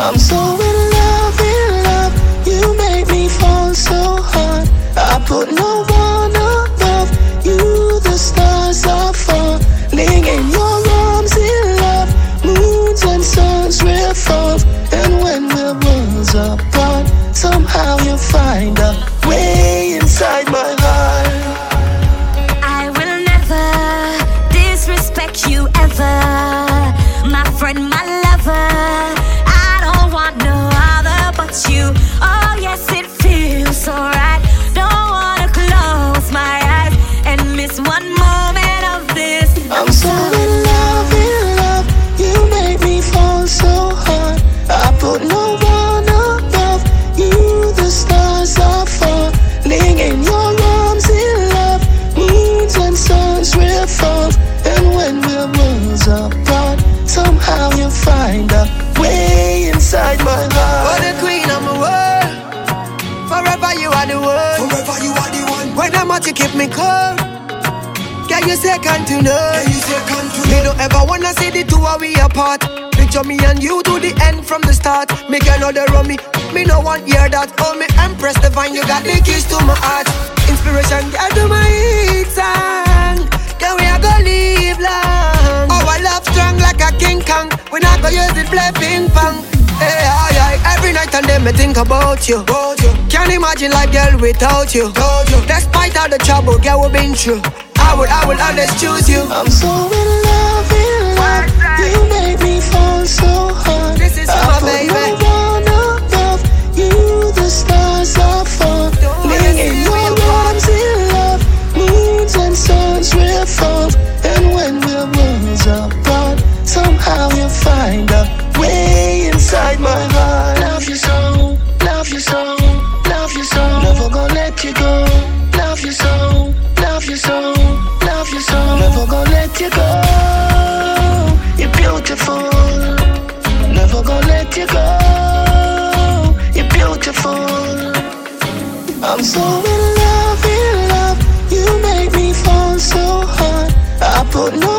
I'm so in love, you make me fall so hard. I put no one above you, the stars are falling in your arms in love. Moons and suns revolve, and when we're worlds apart, somehow you find a way inside my heart. I will never disrespect you ever, my friend, my lover. I don't want no other but you. Oh yes, it feels so right. Don't wanna close my eyes and miss one moment of this. I'm so in love, you make me fall so hard. I put no one above you, the stars are falling in your arms in love. Moons and suns revolve, and when we're worlds apart, somehow you find a way inside my heart. For the queen of my world, forever you are the one. Forever you are the one. When I'm out, you keep me cold. Can you second to none? Can you second to Me don't ever wanna see the two of we apart. Picture me and you to the end from the start. Me girl know they run me. Me no want hear that. Oh me Empress Divine, you got the keys to my heart. Inspiration, girl, to my hit song. Then we are gonna live long. Our love strong like a King Kong. We not gonna use it play ping pong. Hey, aye, aye. Every night and day me think about you. Can't imagine life, girl, without you. Despite all the trouble, girl, we've been through, I will always choose you. I'm so in love, you make me fall so hard. This is my baby. I put no one above you, the stars are falling in your arms in love. Moons and suns revolve, and when we're worlds apart, somehow you find a way inside my heart. Love you so, love you so, love you so. Never gonna let you go. Love you so, love you so, love you so. Never gonna let you go. You're beautiful. Never gonna let you go. You're beautiful. I'm so in love, you make me fall so hard. I put no